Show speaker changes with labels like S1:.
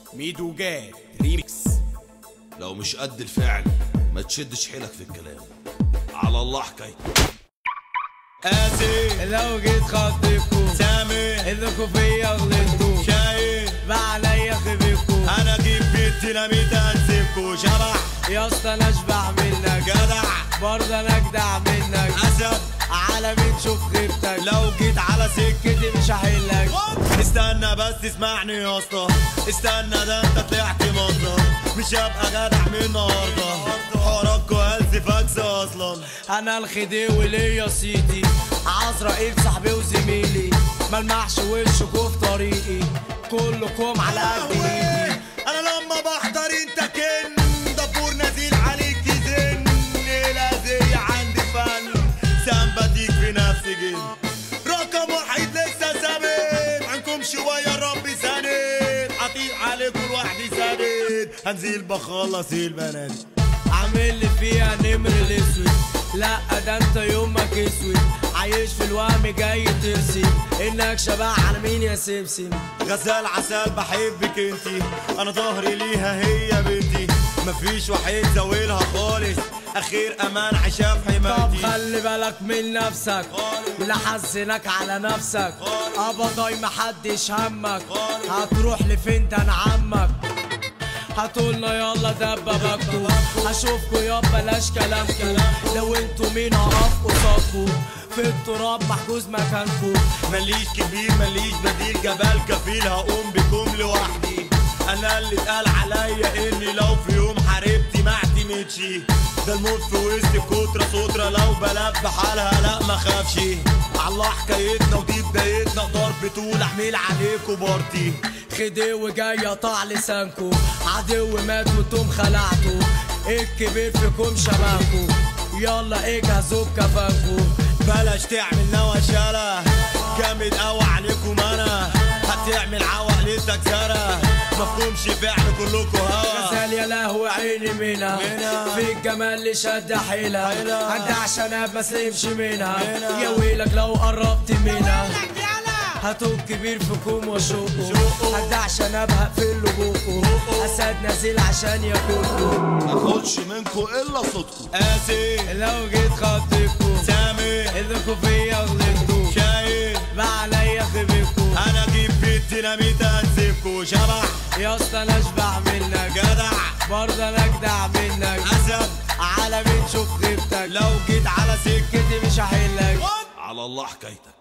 S1: ميدو جاد ريميكس.
S2: لو مش قد الفعل ما تشدش حيلك في الكلام، على الله حكايتك.
S3: قاسي
S4: لو جيت خطيبكو
S3: سامي
S4: انكو فيا غلطتو،
S3: شايف
S4: بقى عليا خبيكو.
S3: انا اجيب بيت ديناميت انسيبكو. شبح
S4: يا اسطى انا اشبع منك،
S3: جدع
S4: برضه انا اجدع منك.
S3: اسد
S4: على مين شوف غيرتك،
S3: لو جيت على
S4: سكتي مش هحلك.
S3: استنى بس اسمعني يا اسطى، استنى ده انت طلعت منظر، مش هبقى جدع من النهارده. حواراتكو هلس فاكس اصلا.
S4: انا الخديوي ليا سيدي، عزرائيل صاحبي وزميلي، ملمحش وشكوا في طريقي، كلكم على قد ايدي.
S3: انا لما بحضر انت كن دبور نازل عليك يزن، لازي عندي فن سامباتيك في نفسي جن. رقم واحد لسه ثابت عنكم شويه، ربي ساند اطير عليكم لوحدي ساند. هنزل بخلص البنات
S4: عامل لي فيها نمر الاسود، لا ده انت يومك اسود، عايش في الوهم جاي ترسم انك شبه على مين يا سمسم.
S3: غزال عسل بحبك انتي، انا ظهري ليها هي بنتي، مفيش واحد زاويلها خالص، اخير امان عشا في حمايتي.
S4: طب خلي بالك من نفسك، لا حزنك على نفسك، ابدا محدش همك، هتروح لفين ده انا عمك. هتقولنا يلا دبابكو، هشوفكو يا بلاش كلامكو، لو انتو مين هقف قصادكو، في التراب محجوز مكانكو.
S3: ماليش كبير ماليش بديل، جبال كفيل هقوم بكم لوحدي. انا اللي اتقال عليا اني لو في يوم حاربتي ما اعتمدش، ده الموت في وسط كترة سترة، لو بلد بحالها لا ما خافش. الله حكايتنا ودي بدايتنا، ضرب طول احمل عليكوا بارتي.
S4: خديوي جاي قطع لسانكو، عدو مات وانتم خلعتوا، الكبير فيكم شبهكو، يلا اجهزوا بكفانكو.
S3: بلاش تعمل نواشالة جامد قوي عليكم، انا هتعمل عوقلتك زرة، مفهومش فعل كلكوا هوا.
S4: غزال يا لهوي عيني منها، في الجمال اللي شد حيلها، عندي عشان ما سلمش منها، يا ويلك لو قربت منها. هاتوا الكبير فيكم وشوقوا، هدى عشان ابهق في اللجوء، اسد نازل عشان ياكلكوا،
S2: ماخدش منكو الا صوتكو.
S3: قاسي
S4: لو جيت خطيبكو
S3: سامي
S4: انكوا فيا غلطتوا،
S3: شايف
S4: بقى عليا خبيكو.
S3: انا اجيب بيت ديناميت انسيبكو. شبح
S4: يا اسطى انا اشبع منك،
S3: جدع
S4: برضه انا اجدع منك.
S3: اسد
S4: على مين شوف غيرتك،
S3: لو جيت على
S4: سكتي مش هحلك.
S2: على الله حكايتك.